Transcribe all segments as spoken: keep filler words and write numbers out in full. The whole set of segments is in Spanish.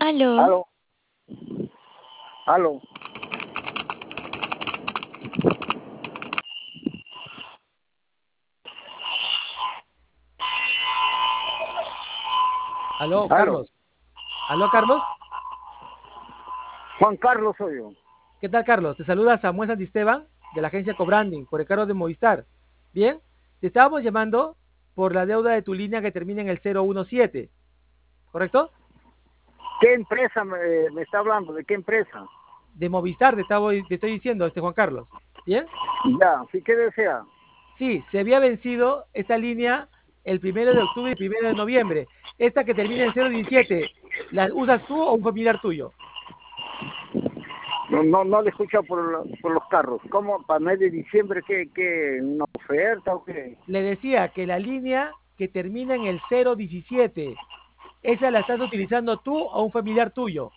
Aló. Aló, aló. Aló, Aló. Carlos. Aló, Carlos. Juan Carlos soy yo. ¿Qué tal, Carlos? Te saluda Samuel Santisteban de la agencia Cobranding por el cargo de Movistar. Bien, te estábamos llamando por la deuda de tu línea que termina en el cero uno siete, ¿correcto? ¿Qué empresa me, me está hablando? ¿De qué empresa? De Movistar te, estaba, te estoy diciendo, este Juan Carlos. ¿Bien? Ya, ¿sí qué desea? Sí, se había vencido esta línea el primero de octubre y el primero de noviembre. Esta que termina en cero diecisiete, ¿la usas tú o un familiar tuyo? No, no, no le escucho por, lo- por los carros. ¿Cómo? ¿Para mes de diciembre qué, qué? ¿Una oferta o qué? Le decía que la línea que termina en el cero diecisiete, ¿esa la estás utilizando tú o un familiar tuyo?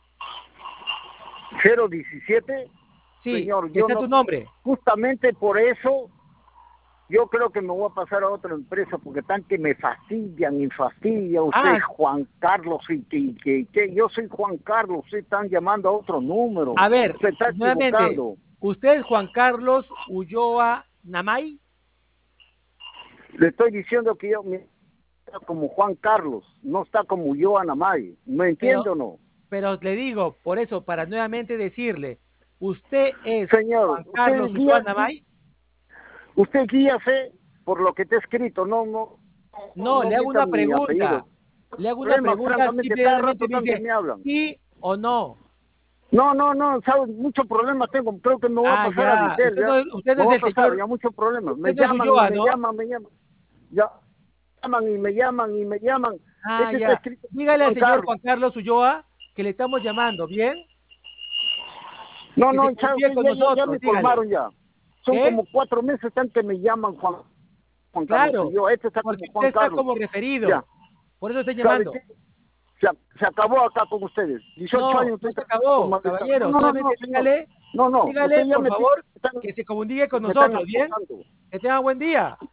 Cero diecisiete, Sí, señor, que yo está no... tu nombre. Justamente por eso yo creo que me voy a pasar a otra empresa porque están que me fastidian y fastidia usted, Ah, Juan Carlos, y que, que, que yo soy Juan Carlos, ustedes están llamando a otro número, a ver, se está nuevamente, equivocando. ¿usted es Juan Carlos Ulloa Namay? Le estoy diciendo que yo me está como Juan Carlos, no está como yo, Anamay, ¿me entiende Pero, o no? pero le digo, por eso, para nuevamente decirle, ¿usted es Señor, Juan usted Carlos Ulloa guía, Namay? usted guíase por lo que está escrito, no, no, no, No, no le hago mienta una mi apellido. pregunta. Le hago una Problemas, pregunta, francamente, cada rato simplemente me están que dice, me hablan. ¿sí o no? No, no, no, sabes, muchos problemas tengo, creo que me voy a Ah, pasar a ya. Vitel, Usted ya. no, usted no Me es voy a el pasar, señor, ya muchos problemas. Me usted no es llaman y Ulloa, me ¿no? llaman, me llaman. Ya, llaman y me llaman y me llaman. Ah, Este está ya. escrito Dígale al Juan señor Carlos. Juan Carlos Ulloa que le estamos llamando, ¿bien? No, Que se no, ¿sabe comunique usted? con Ya, ya, ya nosotros, me dígale. colmaron ya. Son ¿Qué? como cuatro meses están que me llaman Juan, Juan Carlos y Claro, yo. Este está como porque usted Juan está Carlos. como Ya, referido. Por eso estoy ¿sabe llamando. qué? Se, se acabó acá con ustedes. dieciocho No, años no estoy se trabajando con acabó, Malestar. No, caballero. no, no, no, Solamente señor. dígale, No, no, usted dígale, ya por me, pi- favor, están, que se comunique con me están nosotros, ¿bien? acusando. Que tenga buen día.